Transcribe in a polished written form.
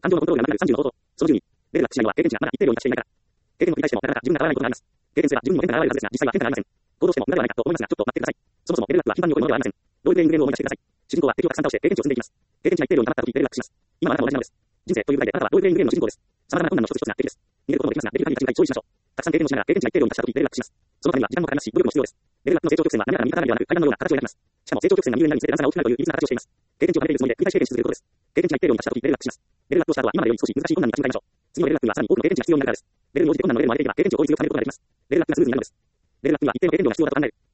感情のコントロールがなくなる30のこと。その10に、レベルアップしないのは経験値がまだ一定量に達していないから。経験を繰り返してもなかなか自分が変わらないことがあります。経験すれば自分にも変化が現れるはずですが、実際は変化がありません。行動しても無駄ではないかと思いますが、ちょっと待ってください。そもそもレベルアップは頻繁に起こるものではありません。ロールプレイングゲームを思い出してください。主人公は敵をたくさん倒して経験値を積んでいきます。経験値が一定量に溜まった時、レベルアップします。今あなたも同じなのです。人生という舞台であなたはロールプレイングゲームの主人公です。様々な困難の一つ一つが敵です。逃げることもできますが、できる限り立ち向かい勝利しましょう。たくさん経験をしながら経験値が一定量に達した時、レベルアップします。そのためには時間もかかりますし、努力も必要です。レベルアップの成長曲線は滑らかな右肩上がりではなく階段のような形を描きます。しかも成長曲線が有限なりにつれ段差が大きくなるという歪な形をしています。経験値を貯めているつもりで繰り返し経験し続けることです。経験値が一定量に達した時、レベルアップします。レベルアップをした後は今までより少し難しい困難に立ち向かいましょう。次のレベルアップにはさらに多くの経験値が必要になるからです。レベルに応じて困難のレベルも上げていけば経験値を効率よく貯めることができます。レベルアップがすぐになるのです。レベルアップには一定の経験量が必要だと考える。